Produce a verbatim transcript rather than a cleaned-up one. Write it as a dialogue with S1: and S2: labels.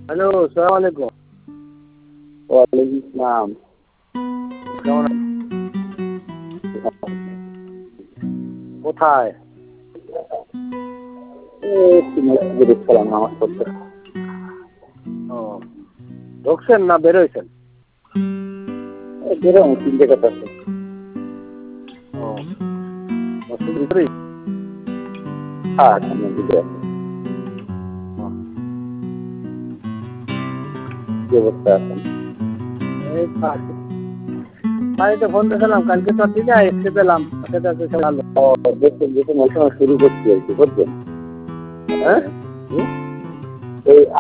S1: Hello, সালাম আলাইকুম।
S2: ওয়ালাইকুম সালাম।
S1: কেমন আছেন? কোথায়?
S2: এই একটু মসজিদে ঢুকছিলাম নামাজ পড়তে।
S1: ও, ঢুকছেন না বের হইছেন?
S2: এই বেরোনো তিনটে কথা আছে।
S1: ও, মসজিদের ভিতরেই?
S2: হ্যাঁ, সামনের দিকে আছে।
S1: ও,
S2: কি অবস্থা এখন?
S1: এই তো আছি। বাড়িতে ফোন দিয়েছিলাম, কালকে তো ঠিক আছে এসে পেলাম। সেটা তো ভালো।
S2: ও দেখুন দেখুন ওই সময় শুরু করছি আর কি বুঝছেন?
S1: হ্যাঁ?
S2: এই